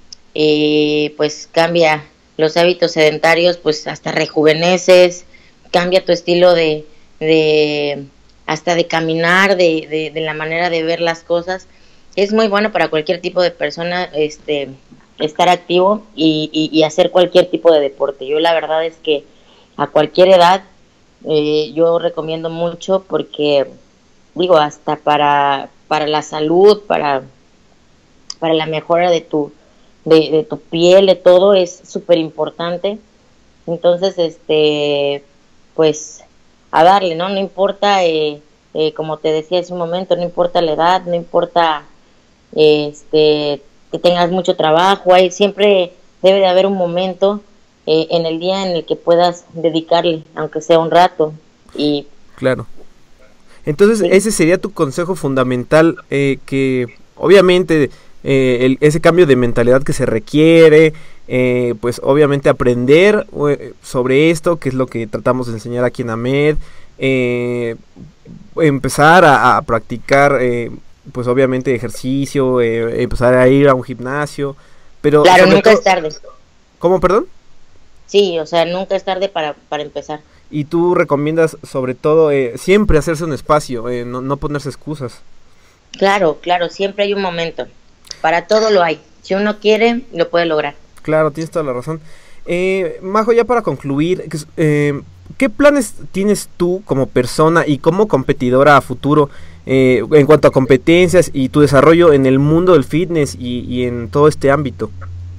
eh, pues cambia los hábitos sedentarios, pues hasta rejuveneces, cambia tu estilo de, de hasta de caminar, de, de, de la manera de ver las cosas. Es muy bueno para cualquier tipo de persona, este, estar activo y, y, y hacer cualquier tipo de deporte. Yo la verdad es que a cualquier edad eh, yo recomiendo mucho, porque digo, hasta para para la salud, para, para la mejora de tu, de, de tu piel, de todo, es súper importante. Entonces, este, pues, a darle, ¿no? No importa, eh, eh, como te decía hace un momento, no importa la edad, no importa eh, este, que tengas mucho trabajo, hay, siempre debe de haber un momento eh, en el día en el que puedas dedicarle, aunque sea un rato. Y claro. Entonces, sí, ese sería tu consejo fundamental, eh, que obviamente eh, el, ese cambio de mentalidad que se requiere, eh, pues obviamente aprender eh, sobre esto, que es lo que tratamos de enseñar aquí en AMED, eh, empezar a, a practicar eh, pues obviamente ejercicio, eh, empezar a ir a un gimnasio, pero claro, nunca todo... es tarde. ¿Cómo, perdón? Sí, o sea, nunca es tarde para, para empezar. Y tú recomiendas sobre todo eh, siempre hacerse un espacio, eh, no, no ponerse excusas. Claro, claro, siempre hay un momento. Para todo lo hay. Si uno quiere, lo puede lograr. Claro, tienes toda la razón. Eh, Majo, ya para concluir, eh, ¿qué planes tienes tú como persona y como competidora a futuro eh, en cuanto a competencias y tu desarrollo en el mundo del fitness y, y en todo este ámbito?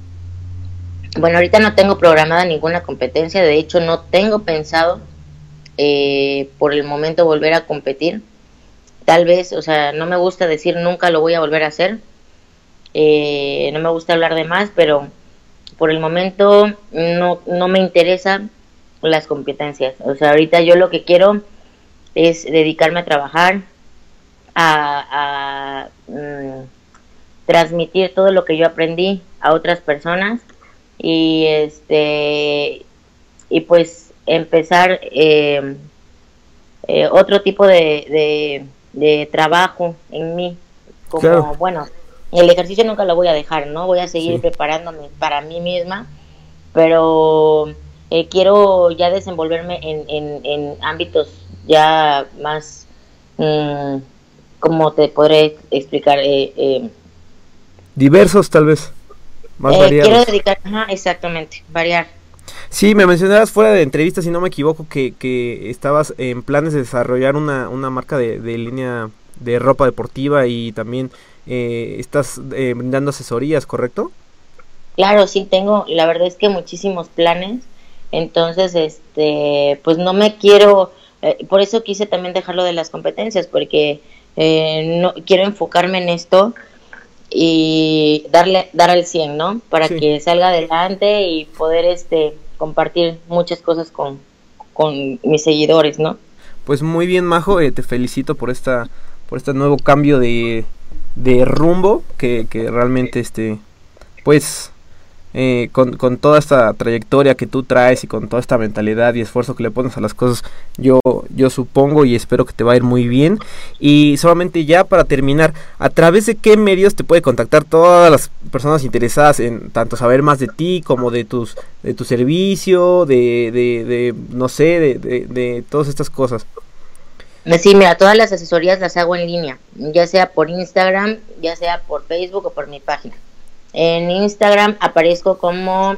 Bueno, ahorita no tengo programada ninguna competencia, de hecho no tengo pensado eh, por el momento volver a competir. Tal vez, o sea, no me gusta decir nunca lo voy a volver a hacer, eh, no me gusta hablar de más, pero por el momento no, no me interesan las competencias. O sea, ahorita yo lo que quiero es dedicarme a trabajar, a, a mm, transmitir todo lo que yo aprendí a otras personas. Y este y pues empezar eh, eh, otro tipo de, de, de trabajo en mí, como claro. Bueno, el ejercicio nunca lo voy a dejar, ¿no? Voy a seguir sí. preparándome para mí misma, pero eh, quiero ya desenvolverme en, en, en ámbitos ya más, mmm, ¿cómo te podré explicar? Eh, eh, diversos tal vez. Más eh, quiero dedicar, ajá, exactamente, variar. Sí, me mencionabas fuera de entrevista, si no me equivoco, que, que estabas en planes de desarrollar una, una marca de, de línea de ropa deportiva y también eh, estás eh, brindando asesorías, ¿correcto? Claro, sí, tengo, la verdad es que muchísimos planes, entonces, este, pues no me quiero, eh, por eso quise también dejarlo de las competencias, porque eh, no quiero enfocarme en esto y darle dar al cien, ¿no? Para sí. que salga adelante y poder este compartir muchas cosas con, con mis seguidores, ¿no? Pues muy bien, Majo, eh, te felicito por esta por este nuevo cambio de, de rumbo que, que realmente este pues eh, con, con toda esta trayectoria que tú traes y con toda esta mentalidad y esfuerzo que le pones a las cosas, yo, yo supongo y espero que te va a ir muy bien. Y solamente ya para terminar, ¿a través de qué medios te puede contactar todas las personas interesadas en tanto saber más de ti como de tus de tu servicio, de, de, de no sé, de, de, de todas estas cosas? Sí, mira, todas las asesorías las hago en línea, ya sea por Instagram, ya sea por Facebook o por mi página. En Instagram aparezco como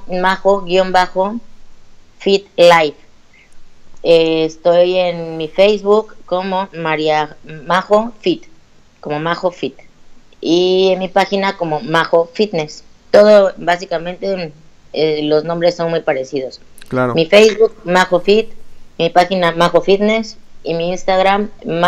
Majo-Fit Life. Eh, estoy en mi Facebook como María Majo Fit, como Majo Fit. Y en mi página como Majo Fitness. Todo, básicamente, eh, los nombres son muy parecidos. Claro. Mi Facebook, Majo Fit, mi página Majo Fitness y mi Instagram,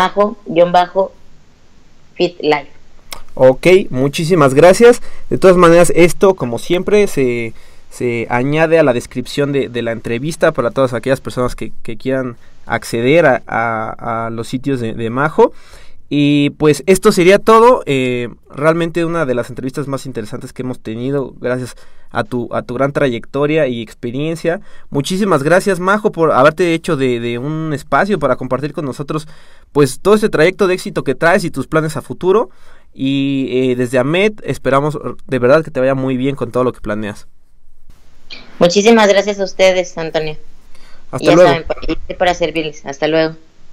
Majo-Fit Life. Ok, muchísimas gracias. De todas maneras, esto, como siempre, se, se añade a la descripción de, de la entrevista para todas aquellas personas que, que quieran acceder a, a, a los sitios de, de Majo. Y pues esto sería todo. Eh, realmente una de las entrevistas más interesantes que hemos tenido, gracias a tu a tu gran trayectoria y experiencia. Muchísimas gracias, Majo, por haberte hecho de, de un espacio para compartir con nosotros pues todo este trayecto de éxito que traes y tus planes a futuro. Y eh, desde AMED esperamos de verdad que te vaya muy bien con todo lo que planeas. Muchísimas gracias a ustedes, Antonio. Hasta luego. Saben, estoy para servirles. Hasta luego.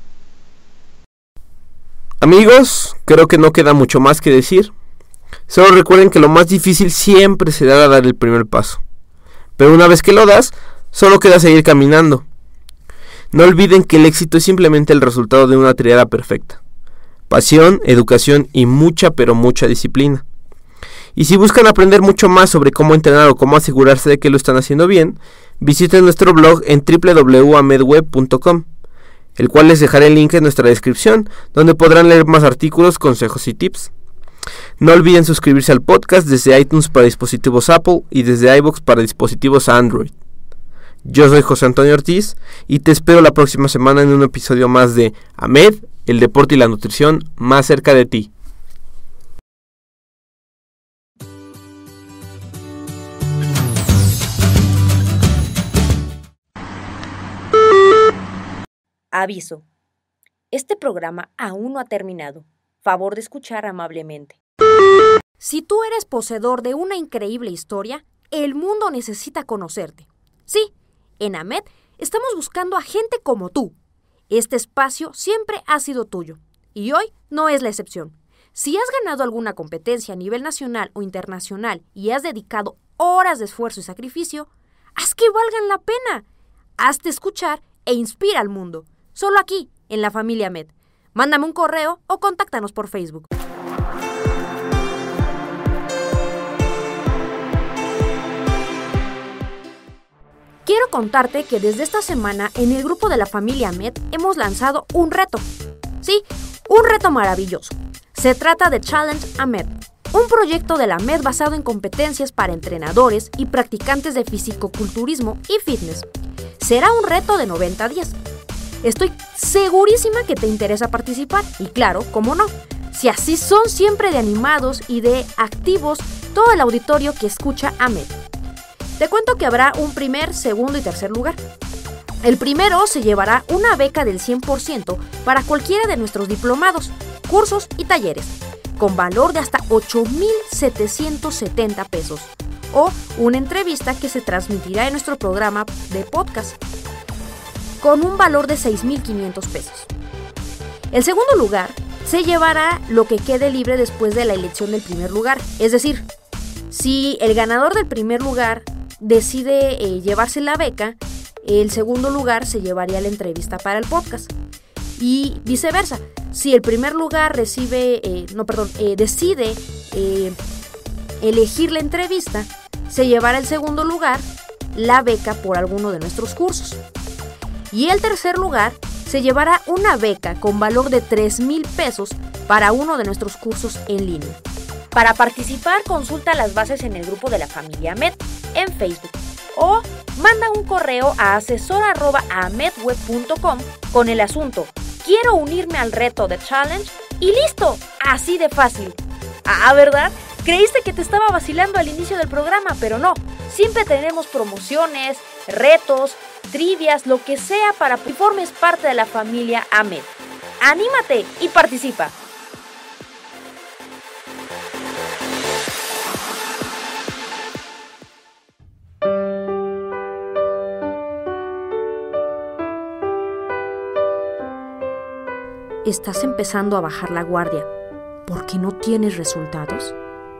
Amigos, creo que no queda mucho más que decir. Solo recuerden que lo más difícil siempre será dar el primer paso. Pero una vez que lo das, solo queda seguir caminando. No olviden que el éxito es simplemente el resultado de una triada perfecta. Pasión, educación y mucha pero mucha disciplina. Y si buscan aprender mucho más sobre cómo entrenar o cómo asegurarse de que lo están haciendo bien, visiten nuestro blog en doble u doble u doble u punto amedweb punto com, el cual les dejaré el link en nuestra descripción, donde podrán leer más artículos, consejos y tips. No olviden suscribirse al podcast desde iTunes para dispositivos Apple y desde iVoox para dispositivos Android. Yo soy José Antonio Ortiz y te espero la próxima semana en un episodio más de AMED, el deporte y la nutrición más cerca de ti. Aviso. Este programa aún no ha terminado. Favor de escuchar amablemente. Si tú eres poseedor de una increíble historia, el mundo necesita conocerte. Sí, en AMED estamos buscando a gente como tú. Este espacio siempre ha sido tuyo, y hoy no es la excepción. Si has ganado alguna competencia a nivel nacional o internacional y has dedicado horas de esfuerzo y sacrificio, haz que valgan la pena. Hazte escuchar e inspira al mundo. Solo aquí, en la familia AMED. Mándame un correo o contáctanos por Facebook. Quiero contarte que desde esta semana en el grupo de la familia AMED hemos lanzado un reto. Sí, un reto maravilloso. Se trata de Challenge AMED, un proyecto de la AMED basado en competencias para entrenadores y practicantes de fisicoculturismo y fitness. Será un reto de noventa días. Estoy segurísima que te interesa participar y claro, cómo no, si así son siempre de animados y de activos todo el auditorio que escucha AMED. Te cuento que habrá un primer, segundo y tercer lugar. El primero se llevará una beca del cien por ciento para cualquiera de nuestros diplomados, cursos y talleres, con valor de hasta ocho mil setecientos setenta pesos, o una entrevista que se transmitirá en nuestro programa de podcast, con un valor de seis mil quinientos pesos. El segundo lugar se llevará lo que quede libre después de la elección del primer lugar, es decir, si el ganador del primer lugar decide eh, llevarse la beca, el segundo lugar se llevaría la entrevista para el podcast. Y viceversa, si el primer lugar recibe, eh, no, perdón, eh, decide eh, elegir la entrevista, se llevará el segundo lugar la beca por alguno de nuestros cursos. Y el tercer lugar se llevará una beca con valor de tres mil pesos para uno de nuestros cursos en línea. Para participar, consulta las bases en el grupo de la familia AMED en Facebook o manda un correo a asesor arroba amedweb punto com con el asunto "Quiero unirme al reto de Challenge" y listo, así de fácil. Ah, ¿verdad? Creíste que te estaba vacilando al inicio del programa, pero no. Siempre tenemos promociones, retos, trivias, lo que sea para que formes parte de la familia AMED. ¡Anímate y participa! ¿Estás empezando a bajar la guardia porque no tienes resultados?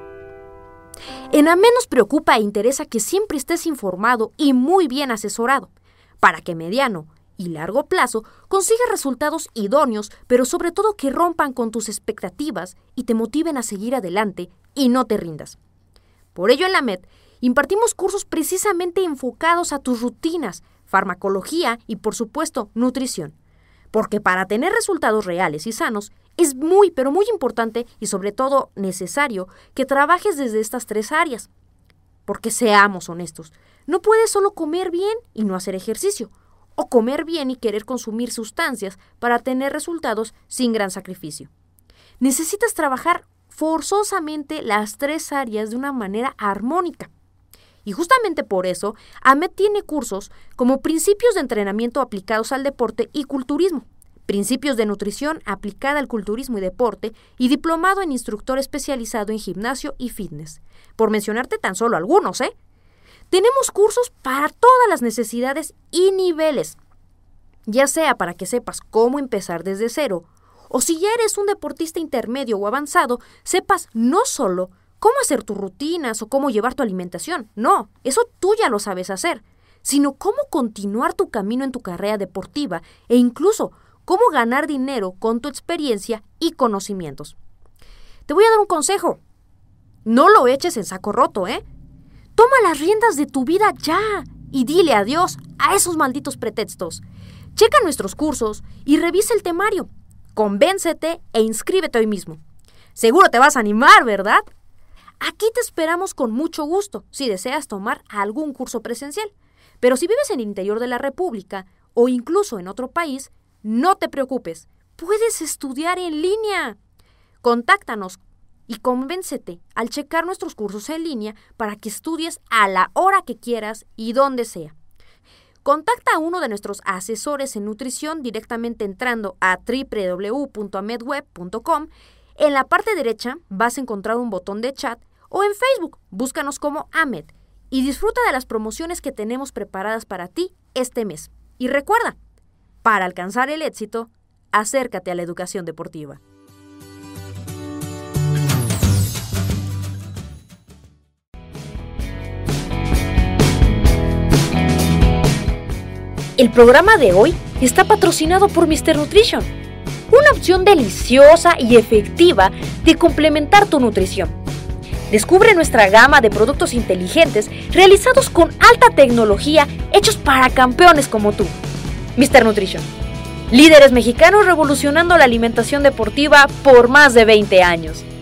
En AMED nos preocupa e interesa que siempre estés informado y muy bien asesorado, para que mediano y largo plazo consigas resultados idóneos, pero sobre todo que rompan con tus expectativas y te motiven a seguir adelante y no te rindas. Por ello en la AMED impartimos cursos precisamente enfocados a tus rutinas, farmacología y por supuesto nutrición. Porque para tener resultados reales y sanos, es muy, pero muy importante y sobre todo necesario que trabajes desde estas tres áreas. Porque seamos honestos, no puedes solo comer bien y no hacer ejercicio, o comer bien y querer consumir sustancias para tener resultados sin gran sacrificio. Necesitas trabajar forzosamente las tres áreas de una manera armónica. Y justamente por eso, AMED tiene cursos como Principios de Entrenamiento aplicados al deporte y culturismo, Principios de Nutrición aplicada al culturismo y deporte y Diplomado en Instructor especializado en gimnasio y fitness, por mencionarte tan solo algunos, ¿eh? Tenemos cursos para todas las necesidades y niveles, ya sea para que sepas cómo empezar desde cero, o si ya eres un deportista intermedio o avanzado, sepas no solo cómo hacer tus rutinas o cómo llevar tu alimentación. No, eso tú ya lo sabes hacer, sino cómo continuar tu camino en tu carrera deportiva e incluso cómo ganar dinero con tu experiencia y conocimientos. Te voy a dar un consejo. No lo eches en saco roto, ¿eh? Toma las riendas de tu vida ya y dile adiós a esos malditos pretextos. Checa nuestros cursos y revisa el temario. Convéncete e inscríbete hoy mismo. Seguro te vas a animar, ¿verdad? Aquí te esperamos con mucho gusto si deseas tomar algún curso presencial. Pero si vives en el interior de la República o incluso en otro país, no te preocupes, puedes estudiar en línea. Contáctanos y convéncete al checar nuestros cursos en línea para que estudies a la hora que quieras y donde sea. Contacta a uno de nuestros asesores en nutrición directamente entrando a doble u doble u doble u punto amedweb punto com. En la parte derecha vas a encontrar un botón de chat o en Facebook, búscanos como Amed y disfruta de las promociones que tenemos preparadas para ti este mes. Y recuerda, para alcanzar el éxito, acércate a la educación deportiva. El programa de hoy está patrocinado por míster Nutrition, una opción deliciosa y efectiva de complementar tu nutrición. Descubre nuestra gama de productos inteligentes realizados con alta tecnología hechos para campeones como tú. míster Nutrition, líderes mexicanos revolucionando la alimentación deportiva por más de veinte años.